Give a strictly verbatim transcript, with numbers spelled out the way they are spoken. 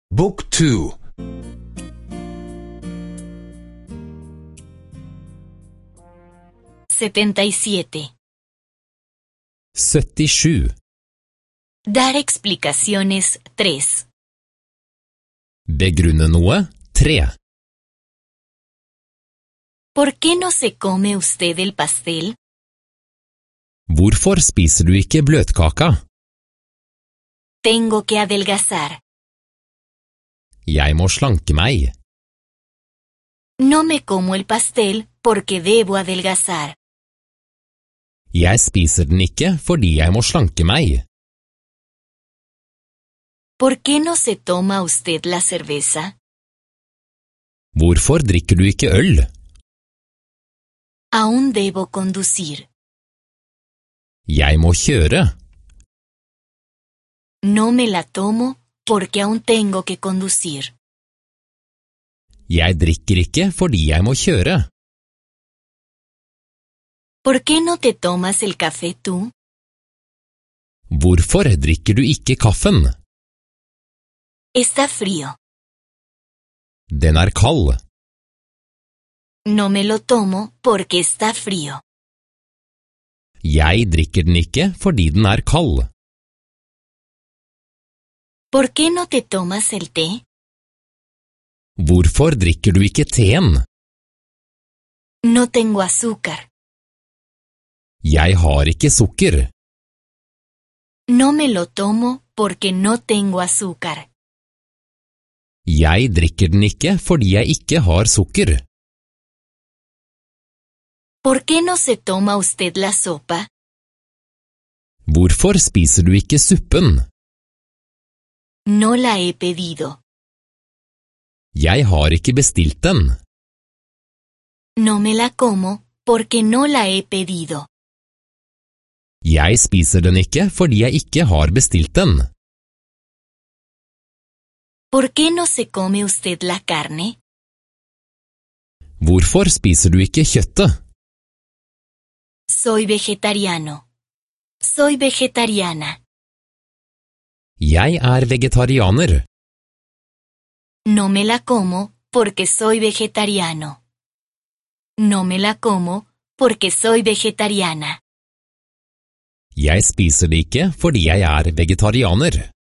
Book two. setenta y siete. syttisju. Dar explicaciones tres. Begrunne noe, tre. ¿Por qué no se come usted el pastel? Hvorfor spiser du ikke bløtkaka? Tengo que adelgazar. Jeg må slanke meg. No me como el pastel porque debo adelgazar. Jeg spiser den ikke fordi jeg må slanke meg. ¿Por qué no se toma usted la cerveza? Hvorfor drikker du ikke øl? Aún debo conducir. Jeg må kjøre. No me la tomo porque aún tengo que conducir. Jeg drikker ikke fordi jeg må kjøre. ¿Por qué no te tomas el café tú? Hvorfor drikker du ikke kaffen? Está frío. Den er kald. No me lo tomo porque está frío. Jeg drikker den ikke fordi den er kald. ¿Por qué no te tomas el té? Hvorfor drikker du ikke teen? No tengo azúcar. Jeg har ikke sukker. No me lo tomo porque no tengo azúcar. Jeg drikker den ikke fordi jeg ikke har sukker. ¿Por qué no se toma usted la sopa? Hvorfor spiser du ikke suppen? No la he pedido. Jeg har ikke bestilt den. No me la como porque no la he pedido. Jeg spiser den ikke fordi jeg ikke har bestilt den. ¿Por qué no se come usted la carne? Hvorfor spiser du ikke kjøttet? Soy vegetariano. Soy vegetariana. Jeg er vegetarianer. No me la como porque soy vegetariano. No me la como porque soy vegetariana. Jeg spiser det ikke fordi jeg er vegetarianer.